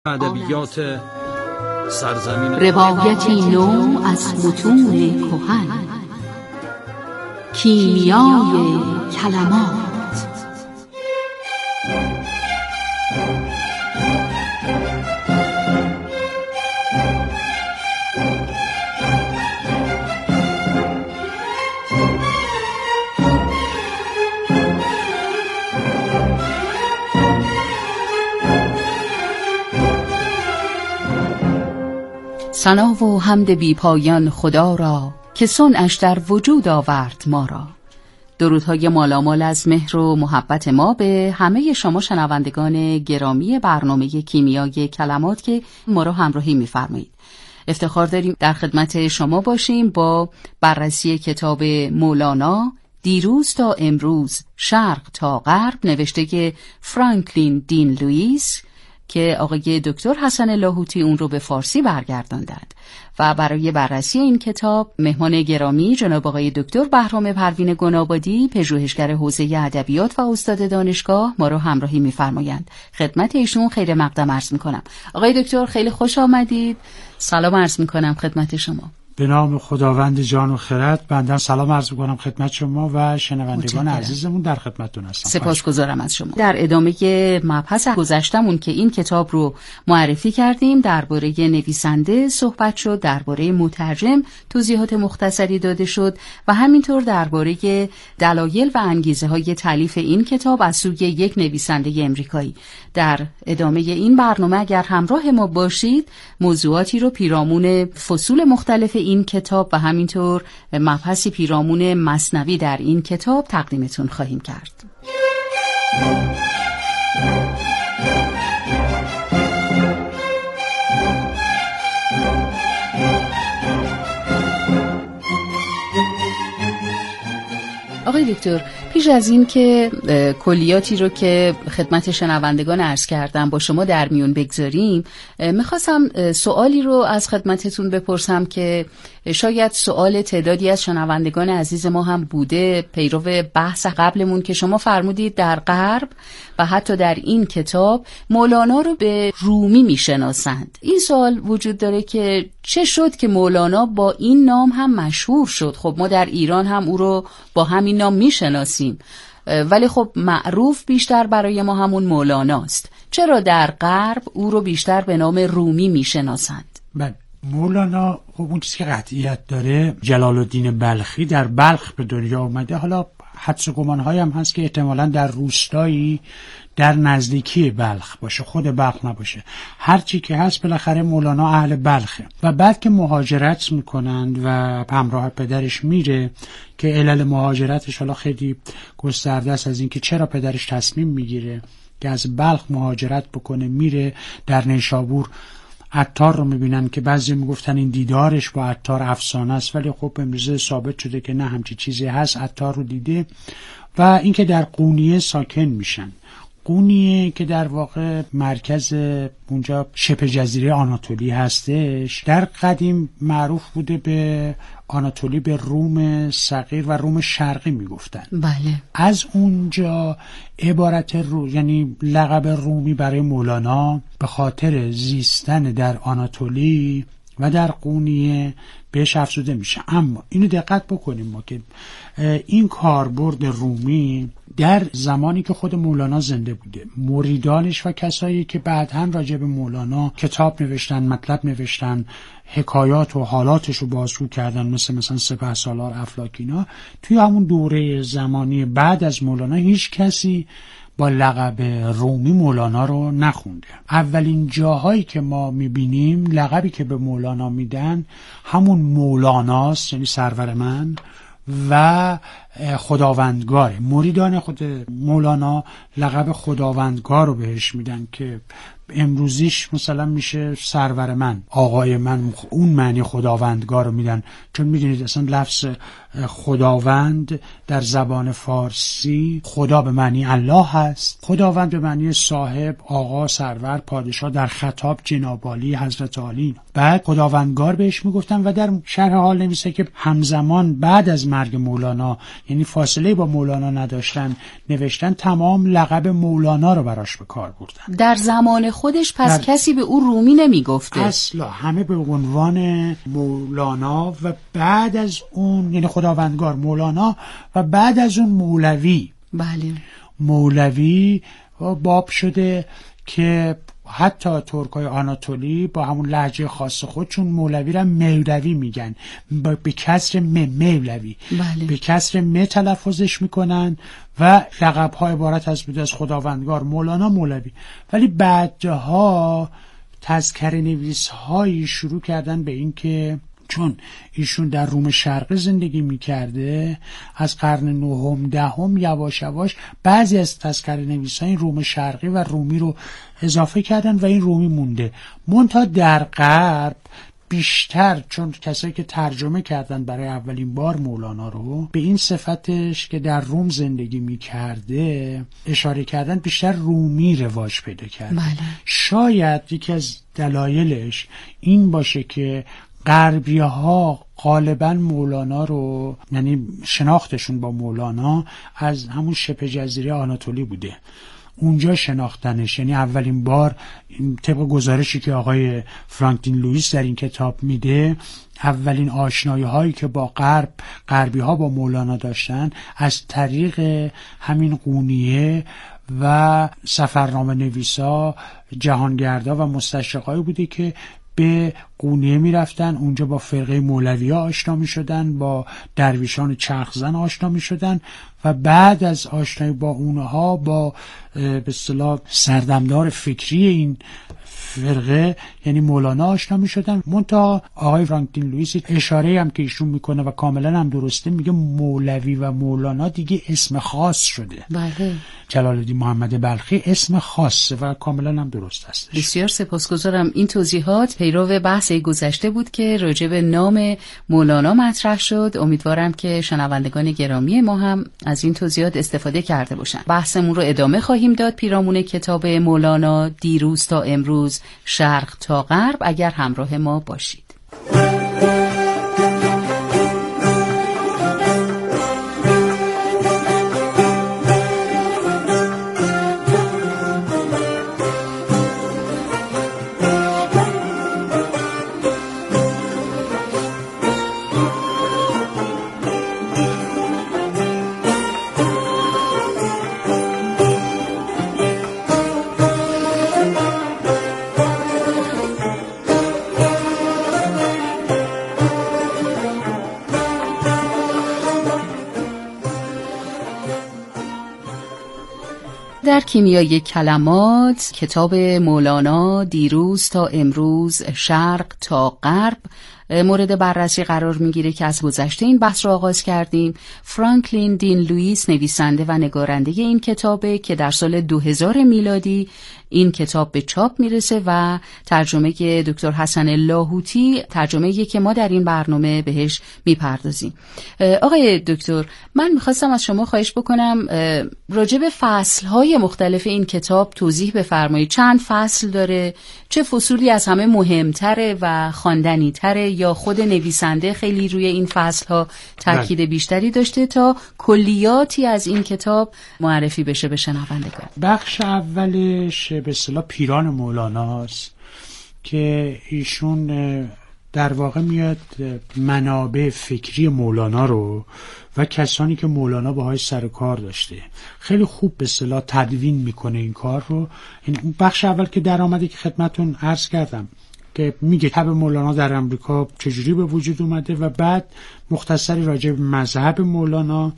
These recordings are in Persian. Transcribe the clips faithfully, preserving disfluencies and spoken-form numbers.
ادبیات سرزمین روایتی نو از متون کهن، کیمیای کلمات. ثنا و حمد بی پایان خدا را که صنعش در وجود آورد ما را. درودهای مالامال از مهر و محبت ما به همه شما شنوندگان گرامی برنامه کیمیای کلمات که ما را همراهی می‌فرمایید. افتخار داریم در خدمت شما باشیم با بررسی کتاب مولانا دیروز تا امروز، شرق تا غرب، نوشته فرانکلین دین لوئیس که آقای دکتر حسن لاهوتی اون رو به فارسی برگرداندند. و برای بررسی این کتاب مهمان گرامی جناب آقای دکتر بهرام پروین گنابادی، پژوهشگر حوزه ادبیات و استاد دانشگاه، ما رو همراهی می‌فرمایند. خدمت ایشون خیر مقدم عرض می‌کنم. آقای دکتر خیلی خوش آمدید. سلام عرض می‌کنم خدمت شما. به نام خداوند جان و خرد، بنده سلام عرض می‌کنم خدمت شما و شنوندگان عزیزمون در خدمتتون هستم. سپاسگزارم از شما. در ادامه مبحث گذشتمون که این کتاب رو معرفی کردیم، درباره نویسنده صحبت شد، درباره مترجم توضیحات مختصری داده شد و همینطور درباره دلایل و انگیزه‌های تالیف این کتاب از سوی یک نویسنده امریکایی. در ادامه این برنامه اگر همراه ما باشید، موضوعاتی رو پیرامون فصول مختلف این کتاب و همینطور مبحثی پیرامون مثنوی در این کتاب تقدیمتون خواهیم کرد. آقای دکتر، پیش از این که کلیاتی رو که خدمت شنوندگان عرض کردم با شما در میون بگذاریم، میخواستم سوالی رو از خدمتتون بپرسم که شاید سوال تعدادی از شنوندگان عزیز ما هم بوده، پیرو بحث قبلمون که شما فرمودید در غرب و حتی در این کتاب مولانا رو به رومی میشناسند. این سوال وجود داره که چه شد که مولانا با این نام هم مشهور شد؟ خب ما در ایران هم او رو با همین نام میشناسیم، ولی خب معروف بیشتر برای ما همون مولاناست. چرا در غرب او رو بیشتر به نام رومی میشناسند؟ بله، مولانا خب اون چیزی که قطعیت داره، جلال الدین بلخی در بلخ به دنیا اومده. حالا حدس و گمان‌هایی هم هست که احتمالاً در روستایی در نزدیکی بلخ باشه، خود بلخ نباشه. هرچی که هست بالاخره مولانا اهل بلخه و بعد که مهاجرت میکنند و همراه پدرش میره که علل مهاجرتش حالا خیلی گسترده است، از اینکه چرا پدرش تصمیم میگیره که از بلخ مهاجرت بکنه، میره در نیشابور عطار رو میبینن که بعضی میگفتن این دیدارش با عطار افسانه است، ولی خب امروزه ثابت شده که نه، همچی چیزی هست، عطار رو دیده. و اینکه در قونیه ساکن میشن. قونیه که در واقع مرکز اونجا شبه جزیره آناتولی هستش، در قدیم معروف بوده به آناتولی، به روم صغیر و روم شرقی میگفتن. بله. از اونجا عبارت رو، یعنی لقب رومی برای مولانا به خاطر زیستن در آناتولی و در قونیه بهش افزوده میشه. اما اینو دقت بکنیم ما که این کاربرد رومی در زمانی که خود مولانا زنده بوده، مریدانش و کسایی که بعداً راجع به مولانا کتاب نوشتن، مطلب نوشتن، حکایات و حالاتش رو بازگو کردن، مثل مثلا سپهسالار افلاکینا، توی همون دوره زمانی بعد از مولانا هیچ کسی با لقب رومی مولانا رو نخونده. اولین جاهایی که ما میبینیم لقبی که به مولانا میدن همون مولاناست، یعنی سرور من، و خداوندگاره. مریدان خود مولانا لقب خداوندگار رو بهش میدن که امروزیش مثلا میشه سرور من، آقای من، اون معنی خداوندگار رو میدن. چون میدونید اصلا لفظ خداوند در زبان فارسی خدا به معنی الله هست، خداوند به معنی صاحب، آقا، سرور، پادشاه، در خطاب جناب عالی، حضرت عالی. بعد خداوندگار بهش میگفتن و در شرح حال نویسه که همزمان بعد از مرگ مولانا، یعنی فاصله با مولانا نداشتن، نوشتن تمام لقب مولانا رو براش به کار بردن. در زمان خودش پس در... کسی به او رومی نمیگفته؟ اصلا همه به عنوان مولانا و بعد از اون، یعنی خداوندگار مولانا و بعد از اون مولوی. بله. مولوی باب شده که حتی ترکای آناتولی با همون لهجه خاص خودشون مولوی را مولوی میگن، به کسر م مولوی. بله. به کسر م تلفظش میکنن و لقب‌ها عبارت از بود از خداوندگار مولانا مولوی. ولی بعدها تذکره نویس هایی شروع کردن به این که چون ایشون در روم شرقی زندگی میکرده، از قرن نهم دهم یواش یواش بعضی از تذکره نویسان روم شرقی و رومی رو اضافه کردن و این رومی مونده. منتها در غرب بیشتر چون کسایی که ترجمه کردن برای اولین بار مولانا رو به این صفتش که در روم زندگی میکرده اشاره کردن، بیشتر رومی رواج پیدا کرده. بله. شاید یکی از دلایلش این باشه که غربی ها غالبا مولانا رو، یعنی شناختشون با مولانا از همون شبه جزیره آناتولی بوده، اونجا شناختنش. یعنی اولین بار طبق گزارشی که آقای فرانکلین لوئیس در این کتاب میده، اولین آشنایی هایی که با غرب غربی ها با مولانا داشتن از طریق همین قونیه و سفرنامه نویسا، جهانگردا و مستشرقایی بوده که به قونیه می رفتن، اونجا با فرقه مولوی ها آشنا می شدن، با درویشان چرخزن آشنا می شدن و بعد از آشنایی با اونها با به اصطلاح سردمدار فکری این فرقه یعنی مولانا آشنا می شدن. منتها آقای فرانکلین لوئیس اشاره هم که ایشون میکنه و کاملا هم درسته، میگه مولوی و مولانا دیگه اسم خاص شده. بله. جلال الدین محمد بلخی اسم خاصه و کاملا هم درست هستش. بسیار سپاسگزارم. این توضیحات پیرو بحث گذشته بود که راجع به نام مولانا مطرح شد. امیدوارم که شنوندگان گرامی ما هم از این توضیحات استفاده کرده باشن. بحثمون رو ادامه خواهیم داد پیرامون کتاب مولانا دیروز تا امروز، شرق تا غرب، اگر همراه ما باشید. در کیمیای کلمات، کتاب مولانا دیروز تا امروز، شرق تا غرب مورد بررسی قرار میگیره که از گذشته این بحث رو آغاز کردیم. فرانکلین دین لوئیس نویسنده و نگارنده این کتابه که در سال دو هزار میلادی این کتاب به چاپ میرسه و ترجمه دکتر حسن لاهوتی، ترجمه‌ای که ما در این برنامه بهش میپردازیم. آقای دکتر، من میخواستم از شما خواهش بکنم راجع به فصل‌های مختلف این کتاب توضیح بفرمایید. چند فصل داره؟ چه فصولی از همه مهمتره و خواندنی‌تره، یا خود نویسنده خیلی روی این فصل‌ها تاکید بیشتری داشته تا کلیاتی از این کتاب معرفی بشه به شنوندگان؟ بخش اولش به اصطلاح پیران مولاناست که ایشون در واقع میاد منابع فکری مولانا رو و کسانی که مولانا باهاش سر کار داشته خیلی خوب به اصطلاح تدوین میکنه این کار رو. این بخش اول که در آمده که خدمتون عرض کردم که میگه تب مولانا در امریکا چجوری به وجود اومده و بعد مختصری راجع به مذهب مولانا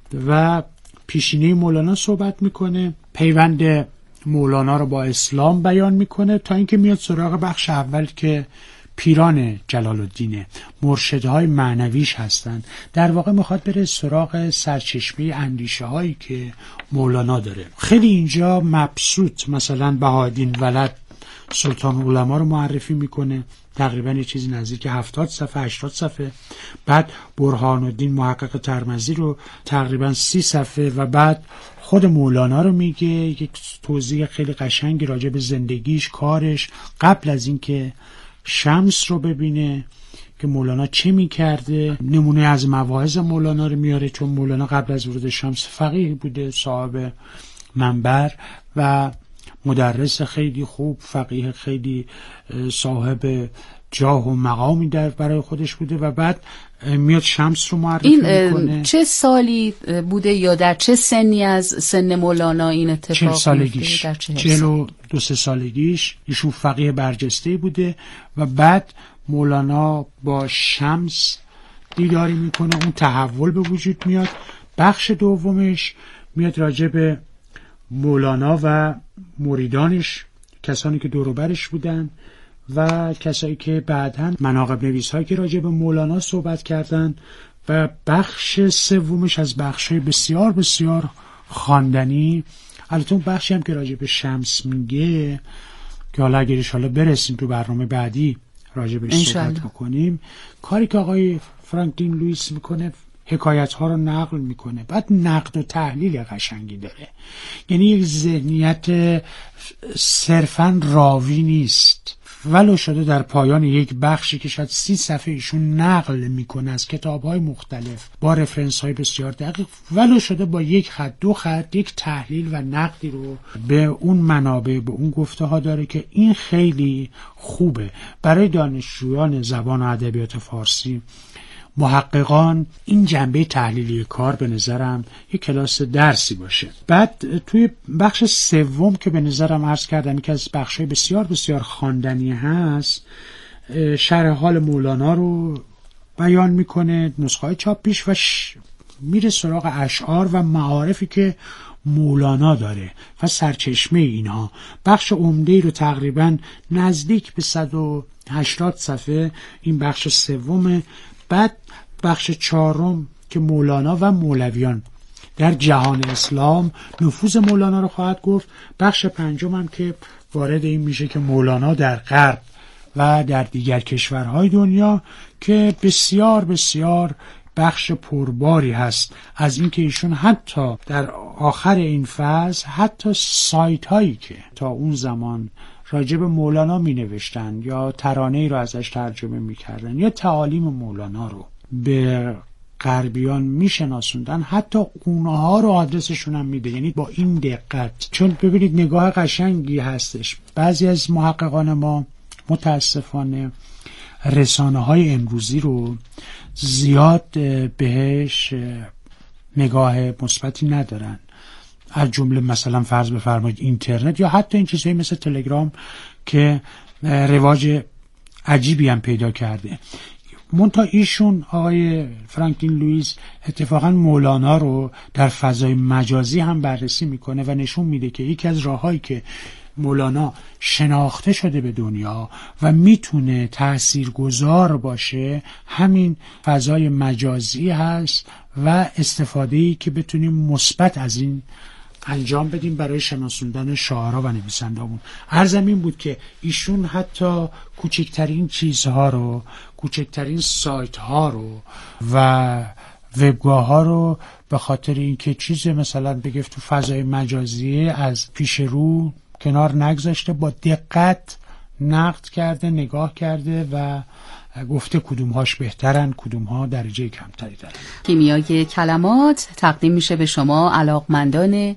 و پیشینه مولانا صحبت میکنه، پیوند مولانا رو با اسلام بیان میکنه تا اینکه میاد سراغ بخش اول که پیران جلال الدین، مرشدهای معنویش هستند. در واقع میخواد بره سراغ سرچشمه اندیشه هایی که مولانا داره. خیلی اینجا مبسوط مثلا بهاءالدین ولد سلطان علما رو معرفی میکنه، تقریبا یه چیزی نزدیک هفتاد صفحه هشتاد صفحه. بعد برهان الدین محقق ترمذی رو تقریبا سی صفحه و بعد خود مولانا رو میگه، یک توضیح خیلی قشنگی راجع به زندگیش، کارش، قبل از اینکه شمس رو ببینه که مولانا چه میکرده. نمونه از مواعظ مولانا رو میاره چون مولانا قبل از ورود شمس فقیه بوده، صاحب منبر، و مدرس خیلی خوب، فقیه خیلی صاحب جاه و مقامی در برای خودش بوده و بعد میاد شمس رو معرفی میکنه. چه سالی بوده یا در چه سنی از سن مولانا این اتفاق چهل سالگیش، در چهل چهل و دو سه سالگیش ایشون فقیه برجسته بوده و بعد مولانا با شمس دیداری میکنه، اون تحول به وجود میاد. بخش دومش میاد راجع به مولانا و مریدانش، کسانی که دور و برش بودن و کسایی که بعداً مناقب نویس‌هایی که راجع به مولانا صحبت کردن و بخش سومش از بخشای بسیار بسیار خواندنی. البته اون بخشی هم که راجع به شمس میگه که حالا اگر انشالله برسیم تو برنامه بعدی راجع بهش صحبت بکنیم، کاری که آقای فرانکلین لوئیس میکنه حکایت ها رو نقل میکنه، بعد نقد و تحلیل قشنگی داره، یعنی یک ذهنیت صرفاً راوی نیست. ولو شده در پایان یک بخشی که شاید سی صفحه ایشون نقل میکنه از کتاب‌های مختلف با رفرنس‌های بسیار دقیق، ولو شده با یک خط دو خط یک تحلیل و نقدی رو به اون منابع، به اون گفته ها داره که این خیلی خوبه برای دانشجویان زبان و ادبیات فارسی. محققان این جنبه تحلیلی کار به نظرم یک کلاس درسی باشه. بعد توی بخش سوم که به نظرم عرض کردم یکی از بخش‌های بسیار بسیار خواندنی هست، شرح حال مولانا رو بیان میکنه، نسخه‌های چاپ پیش، و ش... میره سراغ اشعار و معارفی که مولانا داره و سرچشمه اینها. بخش عمده‌ای رو تقریباً نزدیک به صد و هشتاد صفحه این بخش سومه. بعد بخش چهارم که مولانا و مولویان در جهان اسلام نفوذ مولانا رو خواهد گفت. بخش پنجم هم که وارد این میشه که مولانا در غرب و در دیگر کشورهای دنیا، که بسیار بسیار بخش پرباری هست از اینکه ایشون حتی در آخر این فصل حتی سایت هایی که تا اون زمان راجع به مولانا می نوشتن یا ترانه‌ای رو ازش ترجمه می کردن یا تعالیم مولانا رو به غربیان می شناسوندن، حتی اونها رو آدرسشون هم میده، یعنی با این دقت. چون ببینید نگاه قشنگی هستش. بعضی از محققان ما متاسفانه رسانه های امروزی رو زیاد بهش نگاه مثبتی ندارن، از جمله مثلا فرض بفرمایید اینترنت یا حتی این چیزایی مثل تلگرام که رواج عجیبی هم پیدا کرده. منتها ایشون آقای فرانکلین لوئیس اتفاقا مولانا رو در فضای مجازی هم بررسی میکنه و نشون میده که یکی از راههایی که مولانا شناخته شده به دنیا و میتونه تاثیرگذار باشه همین فضای مجازی هست و استفاده‌ای که بتونیم مثبت از این انجام بدیم برای شناسوندن شاعرها و نویسنده‌مون. عرضم این بود که ایشون حتی کوچکترین چیزها رو، کوچکترین سایت ها رو و وبگاه ها رو به خاطر اینکه چیز مثلا بگفت تو فضای مجازی از پیش رو کنار نگذاشته، با دقت نقد کرده، نگاه کرده و گفته کدومهاش بهترن، کدومها درجه کمتری دارن. کیمیای کلمات تقدیم میشه به شما علاقمندان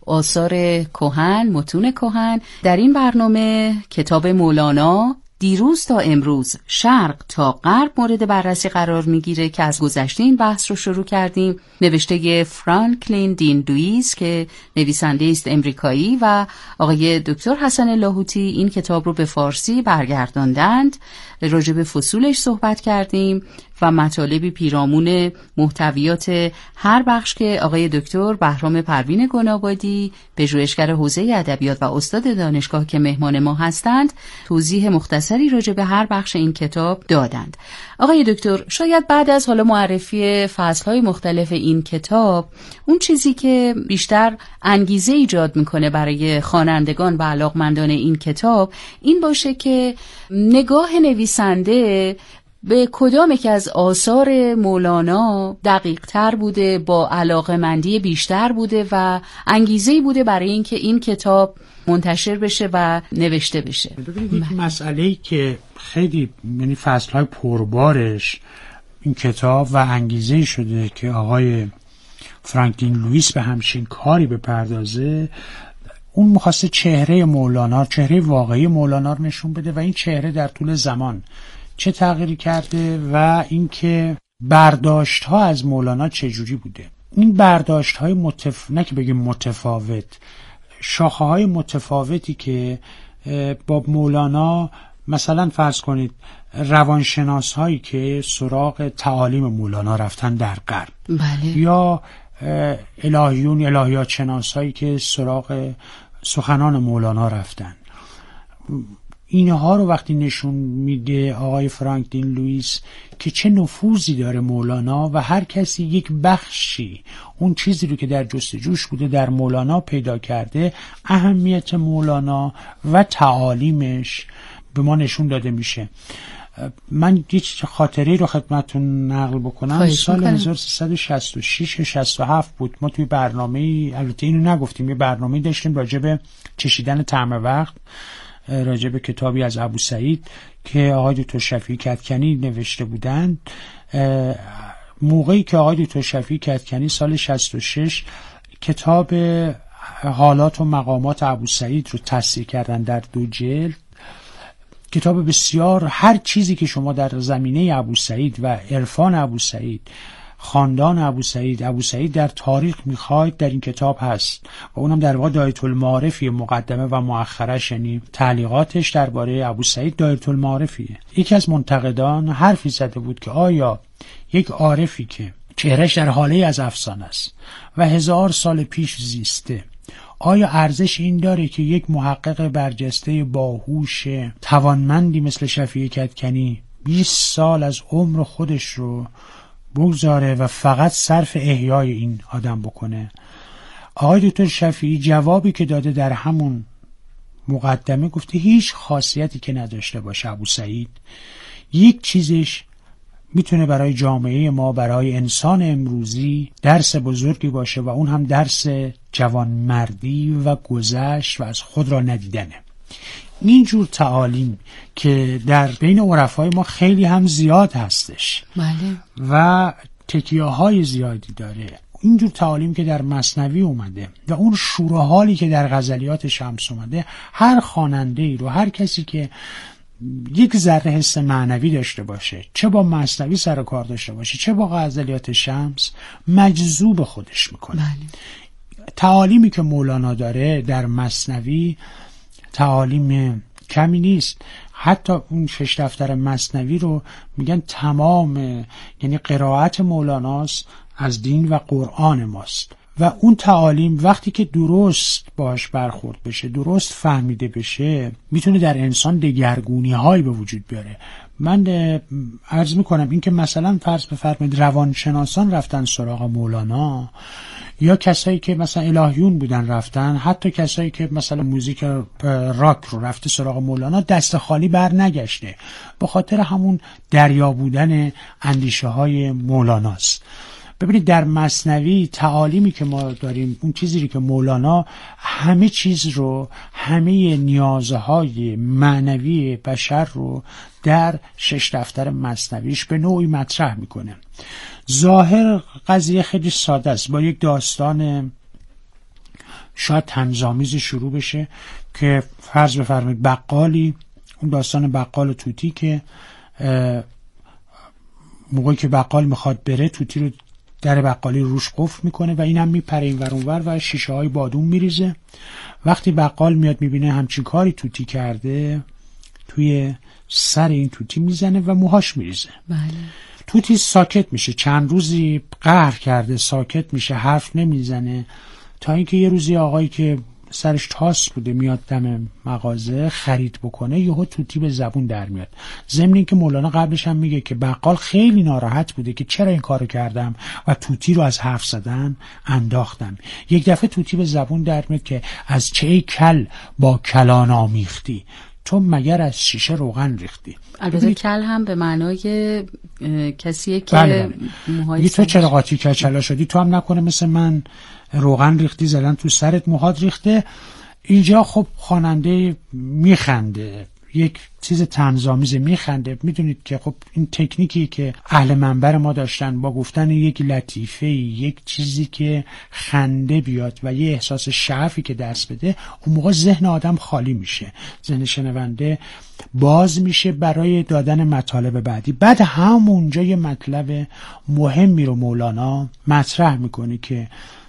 آثار کهن، متون کهن. در این برنامه کتاب مولانا دیروز تا امروز، شرق تا غرب مورد بررسی قرار میگیره که از گذشته این بحث رو شروع کردیم. نوشته فرانکلین دین لوئیس که نویسنده است امریکایی و آقای دکتر حسن لاهوتی این کتاب رو به فارسی برگرداندند. راجع به فصولش صحبت کردیم و مطالبی پیرامون محتویات هر بخش که آقای دکتر بهرام پروین گنابادی، پژوهشگر حوزه ادبیات و استاد دانشگاه که مهمان ما هستند، توضیح مختصری راجع به هر بخش این کتاب دادند. آقای دکتر، شاید بعد از حالا معرفی فصل‌های مختلف این کتاب، اون چیزی که بیشتر انگیزه ایجاد میکنه برای خوانندگان و علاقمندان این کتاب این باشه که نگاه نویسنده به کدام که از آثار مولانا دقیق تر بوده، با علاقه‌مندی بیشتر بوده و انگیزه‌ای بوده برای اینکه این کتاب منتشر بشه و نوشته بشه. ببینید یک مسئله‌ای که خیلی یعنی فصل‌های پربارش این کتاب و انگیزه‌ای شده که آقای فرانکلین لوئیس به همچین کاری بپردازه، اون می‌خواسته چهره مولانا، چهره واقعی مولانا رو نشون بده و این چهره در طول زمان چه تغییری کرده و اینکه برداشت‌ها از مولانا چجوری بوده. این برداشت‌های متف... نه که بگیم متفاوت، شاخه‌های متفاوتی که با مولانا، مثلا فرض کنید روانشناس هایی که سراغ تعالیم مولانا رفتن در غرب، بله. یا الهیون الهیات شناس هایی که سراغ سخنان مولانا رفتن، اینها رو وقتی نشون میده آقای فرانکلین لوئیس که چه نفوذی داره مولانا و هر کسی یک بخشی اون چیزی رو که در جستجوش بوده در مولانا پیدا کرده، اهمیت مولانا و تعالیمش به ما نشون داده میشه. من یک خاطره رو خدمتتون نقل بکنم. سال هزار و سیصد و شصت و شش شصت و هفت بود. ما توی برنامه، البته اینو نگفتیم، یه برنامه داشتیم راجع به چشیدن طعم وقت، راجع به کتابی از ابوسعید که آقای دکتر شفیعی کدکنی نوشته بودند. موقعی که آقای دکتر شفیعی کدکنی سال شصت و شش کتاب حالات و مقامات ابوسعید رو تصحیح کردن در دو جلد، کتاب بسیار، هر چیزی که شما در زمینه ابوسعید و عرفان ابوسعید، خاندان ابوسعید، ابوسعید در تاریخ میخواید در این کتاب هست و اونم در واقع دایره المعارفی، مقدمه و مؤخرش، یعنی تعلیقاتش درباره ابوسعید دایره المعارفیه. یکی از منتقدان حرفی زده بود که آیا یک عارفی که چهرش در حاله از افسانه است و هزار سال پیش زیسته، آیا ارزش این داره که یک محقق برجسته باهوش توانمندی مثل شفیعی کدکنی بیست سال از عمر خودش رو بگذاره و فقط صرف احیای این آدم بکنه؟ آقای دکتر شفیعی جوابی که داده در همون مقدمه گفته هیچ خاصیتی که نداشته باشه ابوسعید، یک چیزش میتونه برای جامعه ما، برای انسان امروزی درس بزرگی باشه و اون هم درس جوانمردی و گذشت و از خود را ندیدنه. اینجور تعالیم که در بین عرفای ما خیلی هم زیاد هستش، بله، و تکیه های زیادی داره، اینجور تعالیم که در مثنوی اومده و اون شور و حالی که در غزلیات شمس اومده، هر خواننده ای رو، هر کسی که یک ذره حس معنوی داشته باشه، چه با مثنوی سر و کار داشته باشه چه با غزلیات شمس، مجذوب خودش میکنه. بله. تعالیمی که مولانا داره در مثنوی تعالیم کمی نیست. حتی اون شش دفتر مثنوی رو میگن تمام، یعنی قرائت مولاناست از دین و قرآن ماست و اون تعالیم وقتی که درست باش برخورد بشه، درست فهمیده بشه، میتونه در انسان دگرگونی هایی به وجود بیاره. من عرض میکنم این که مثلا فرض بفرمایید روانشناسان رفتن سراغ مولانا، یا کسایی که مثلا الهیون بودن رفتن، حتی کسایی که مثلا موزیک راک رو رفته سراغ مولانا، دست خالی بر نگشته، به خاطر همون دریا بودن اندیشه های مولاناست. ببینید در مثنوی تعالیمی که ما داریم، اون چیزی که مولانا همه چیز رو، همه نیازهای معنوی بشر رو در شش دفتر مثنویش به نوعی مطرح میکنه. ظاهر قضیه خیلی ساده است، با یک داستان شاید طنزآمیزی شروع بشه که فرض بفرمایید بقالی، اون داستان بقال توتی که موقعی که بقال میخواد بره، توتی رو در بقالی روش قفل میکنه و اینم میپره این ور اون ور و شیشه های بادوم میریزه. وقتی بقال میاد میبینه همچین کاری توتی کرده، توی سر این توتی میزنه و موهاش میریزه. بله. توتی ساکت میشه، چند روزی قهر کرده ساکت میشه، حرف نمیزنه، تا اینکه یه روزی آقایی که سرش تاس بوده میاد دم مغازه خرید بکنه، یهو توتی به زبون در میاد. ضمن اینکه مولانا قبلش هم میگه که بقال خیلی ناراحت بوده که چرا این کارو کردم و توتی رو از حرف زدن انداختم. یک دفعه توتی به زبون در میاد که از چه ای کل با کلان آمیختی، تو مگر از شیشه روغن ریختی. البته کل هم به معنای کسیه که بله بله. موهای تو چرا قاطی کچلا شدی، تو هم نکنه مثل من روغن ریختی زدن تو سرت، موهات ریخته. اینجا خب خواننده میخنده، یک چیز طنزآمیز میخنده. میدونید که خب این تکنیکی که اهل منبر ما داشتن با گفتن یک لطیفه، یک چیزی که خنده بیاد و یه احساس شعفی که دست بده، اون موقع ذهن آدم خالی میشه، ذهن شنونده باز میشه برای دادن مطالب بعدی. بعد همونجا یه مطلب مهمی رو مولانا مطرح میکنه که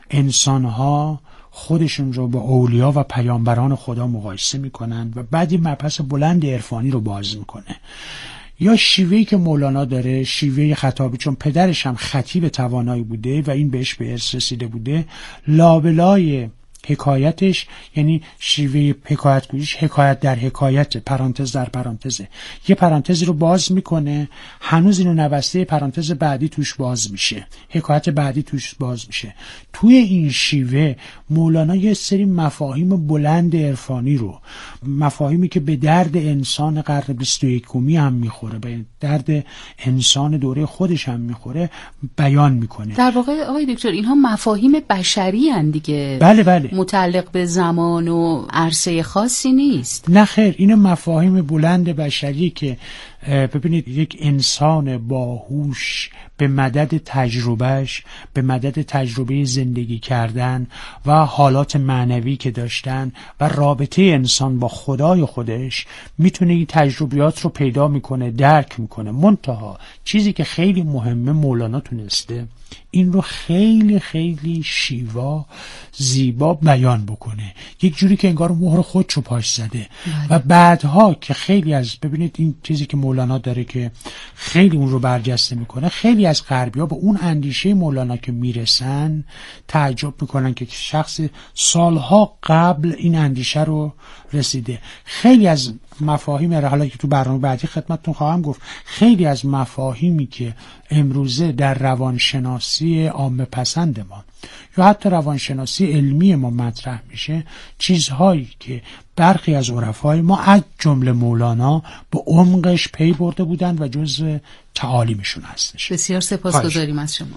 انسانها خودشون رو با اولیا و پیامبران خدا مقایسه میکنن و بعد این مبحث بلند عرفانی رو باز میکنه. یا شیوهی که مولانا داره، شیوه خطابی، چون پدرش هم خطیب توانایی بوده و این بهش به ارث رسیده بوده، لابلای حکایتش یعنی شیوه حکایت گوییش حکایت در حکایت، پرانتز در پرانتزه، یه پرانتزی رو باز میکنه، هنوز اینو نبسته، پرانتز بعدی توش باز میشه، حکایت بعدی توش باز میشه. توی این شیوه مولانا یه سری مفاهیم بلند عرفانی رو، مفاهیمی که به درد انسان قرن بیست و یکمی هم میخوره، به درد انسان دوره خودش هم میخوره، بیان میکنه. در واقع آقای دکتر اینها مفاهیم بشری هستند دیگه. بله بله، متعلق به زمان و عرصه خاصی نیست. نه خیر، این مفاهیم بلند بشری که ببینید یک انسان باهوش به مدد تجربهش، به مدد تجربه زندگی کردن و حالات معنوی که داشتن و رابطه انسان با خدای خودش میتونه این تجربیات رو پیدا میکنه، درک میکنه. منتها چیزی که خیلی مهمه مولانا تونسته این رو خیلی خیلی شیوا زیبا بیان بکنه، یک جوری که انگار مهر خودشو پاش زده. و بعدها که خیلی از، ببینید این چیزی که مولانا داره که خیلی اون رو برجسته میکنه، خیلی از غربی‌ها به اون اندیشه مولانا که میرسن تعجب میکنن که شخص سالها قبل این اندیشه رو رسیده. خیلی از مفاهیم، حالا که تو برنامه بعدی خدمتتون خواهم گفت، خیلی از مفاهیمی که امروزه در روانشناسی عامه پسند ما یا حتی روانشناسی علمی ما مطرح میشه، چیزهایی که برخی از عرفای ما از جمله مولانا به عمقش پی برده بودند و جزء تعالیمشون هستش. بسیار سپاسگزاریم از شما.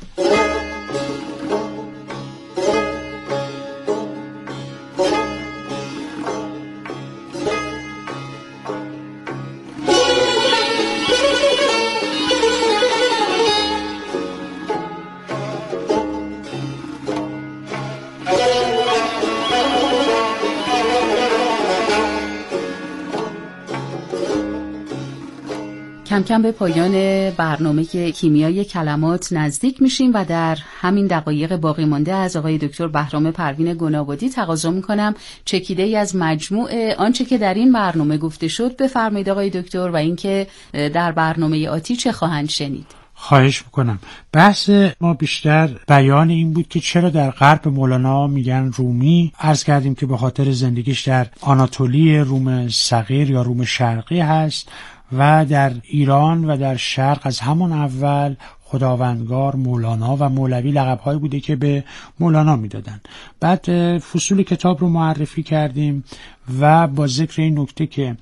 کم کم به پایان برنامه کیمیای کلمات نزدیک میشیم و در همین دقایق باقی مانده از آقای دکتر بهرام پروین گنابادی تقاضا میکنم چکیده ای از مجموع آنچه که در این برنامه گفته شد بفرمایید آقای دکتر، و اینکه در برنامه آتی چه خواهند شنید. خواهش میکنم. بحث ما بیشتر بیان این بود که چرا در غرب مولانا میگن رومی. عرض کردیم که به خاطر زندگیش در آناتولی، روم صغیر یا روم شرقی هست، و در ایران و در شرق از همون اول خداوندگار، مولانا و مولوی لقب‌هایی بوده که به مولانا میدادن. بعد فصول کتاب رو معرفی کردیم و با ذکر این نکته که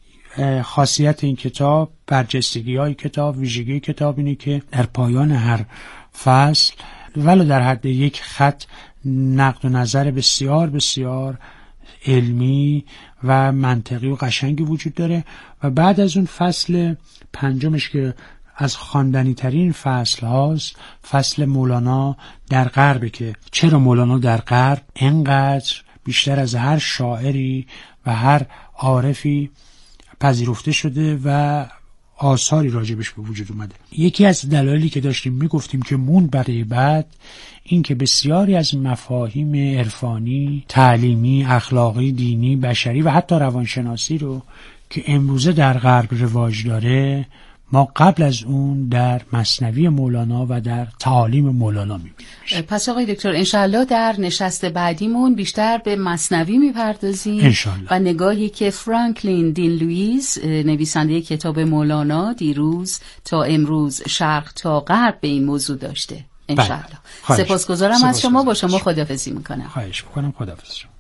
خاصیت این کتاب، برجستگی‌های کتاب، ویژگی کتاب اینه که در پایان هر فصل ولو در حد یک خط نقد و نظر بسیار بسیار علمی و منطقی و قشنگی وجود داره. و بعد از اون فصل پنجمش که از خواندنی ترین فصل هاست، فصل مولانا در غرب، که چرا مولانا در غرب اینقدر بیشتر از هر شاعری و هر عارفی پذیرفته شده و آثاری راجبش به وجود اومده. یکی از دلایلی که داشتیم میگفتیم که موند برای بعد، این که بسیاری از مفاهیم عرفانی، تعلیمی، اخلاقی، دینی، بشری و حتی روانشناسی رو که امروزه در غرب رواج داره، ما قبل از اون در مثنوی مولانا و در تعالیم مولانا میبینیم. پس آقای دکتر انشالله در نشست بعدیمون بیشتر به مثنوی میپردازیم انشالله. و نگاهی که فرانکلین دین لوئیس نویسنده کتاب مولانا دیروز تا امروز شرق تا غرب به این موضوع داشته. انشالله. سپاسگزارم سپاس از شما. با شما خداحافظی میکنم. خواهش میکنم. خداحافظ شما.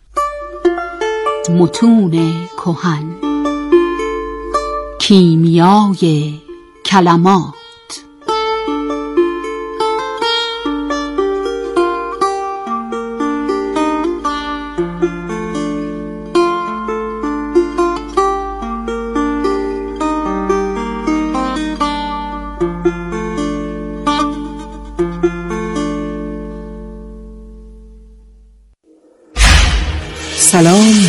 متون کهن، کیمیای کلمات.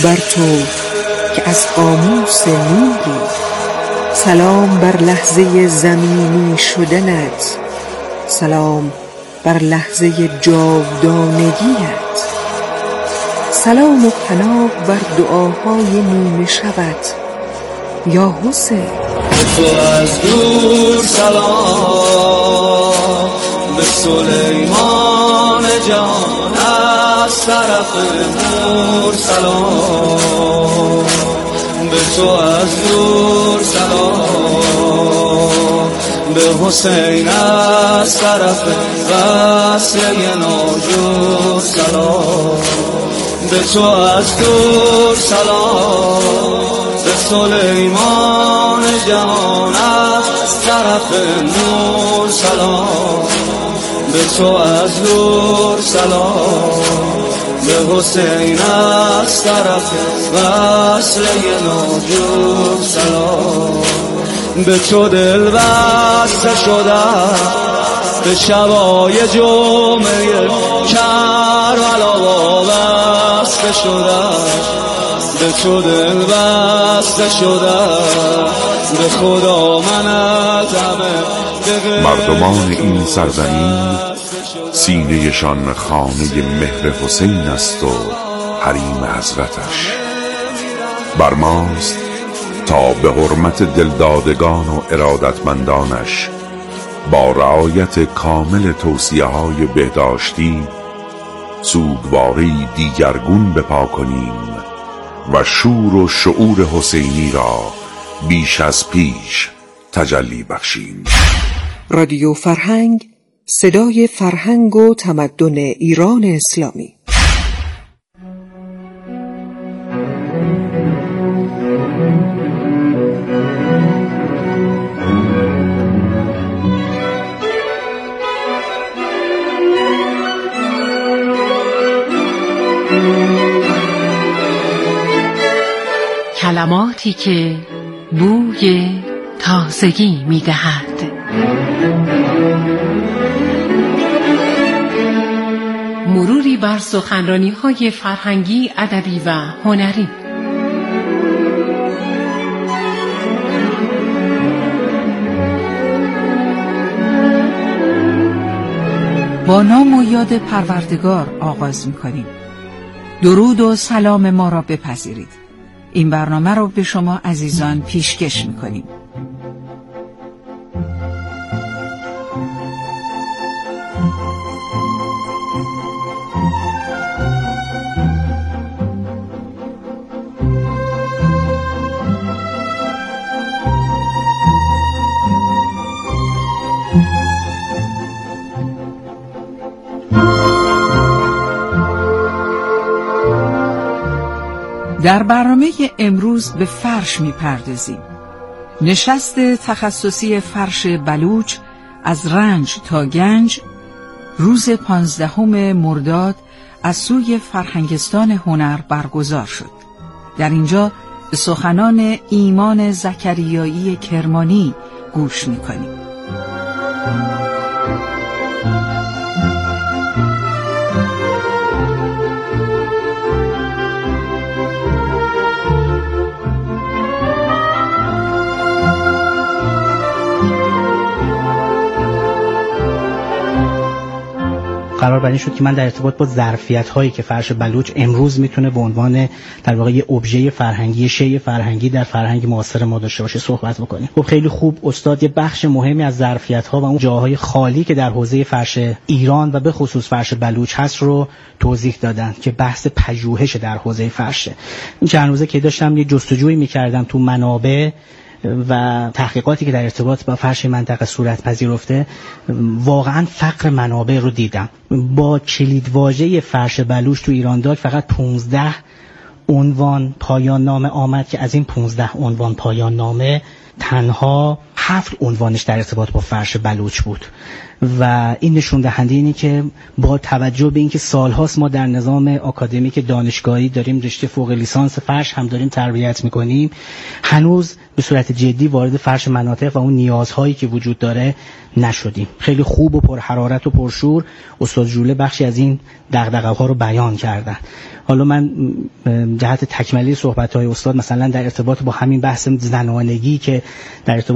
بر تو که از قاموس نوری، سلام بر لحظه زمینی شدنت، سلام بر لحظه جاودانگیت، سلام و پناه بر دعاهای نیمه شبت یا حسین. تو از دور سلام به سلیمان جان، از طرف نور سلام به تو از دور سلام، به حسین از طرف وصله ناجور سلام، به تو از دور سلام، به سلیمان جان از طرف نور سلام، به تو از دور سلام، به حسین از طرف وصله ناجور سلام، به تو دل بسته شده به شبای جمعه کربلا وابسته شده، به تو دل بسته شده به خدا منت همه. مردمان این سرزمین سینه شان خانه مهر حسین است و حریم حضرتش. بر ماست تا به حرمت دلدادگان و ارادتمندانش با رعایت کامل توصیه های بهداشتی سوگواری دیگرگون بپا کنیم و شور و شعور حسینی را بیش از پیش تجلی بخشیم. رادیو فرهنگ، صدای فرهنگ و تمدن ایران اسلامی. کلماتی که بوی تازگی می‌دهد. مروری بر سخنرانی‌های فرهنگی، ادبی و هنری. با نام و یاد پروردگار آغاز می‌کنیم. درود و سلام ما را بپذیرید. این برنامه را به شما عزیزان پیشکش می‌کنیم. در برنامه امروز به فرش می‌پردازیم. نشست تخصصی فرش بلوچ از رنج تا گنج روز پانزدهم مرداد از سوی فرهنگستان هنر برگزار شد. در اینجا به سخنان ایمان زکریایی کرمانی گوش می‌کنیم. قرار بر این شد که من در ارتباط با ظرفیت هایی که فرش بلوچ امروز میتونه به عنوان در واقع یه ابژه فرهنگی، شیء فرهنگی در فرهنگ معاصر ما داشته باشه صحبت بکنیم. خب خیلی خوب استاد یه بخش مهمی از ظرفیت ها و اون جاهای خالی که در حوزه فرش ایران و به خصوص فرش بلوچ هست رو توضیح دادن که بحث پژوهش در حوزه فرشه. این چند روزه که داشتم یه جستجویی میکردم تو منابع و تحقیقاتی که در ارتباط با فرش منطقه صورت پذیرفته، واقعا فقر منابع رو دیدم. با کلیدواژه فرش بلوچ تو ایران داک فقط پانزده عنوان پایان نامه آمد که از این پانزده عنوان پایان نامه تنها هفت عنوانش در ارتباط با فرش بلوچ بود و این نشون دهنده اینه که با توجه به اینکه سالهاست ما در نظام آکادمیک دانشگاهی داریم رشته فوق لیسانس فرش هم داریم تربیت میکنیم، هنوز به صورت جدی وارد فرش مناطق و اون نیازهایی که وجود داره نشدیم. خیلی خوب و پر حرارت و پرشور استاد ژوله بخشی از این دغدغه‌ها رو بیان کردن. حالا من جهت تکمیلی صحبت‌های استاد مثلا در ارتباط با همین بحث زنانگی که در ارتباط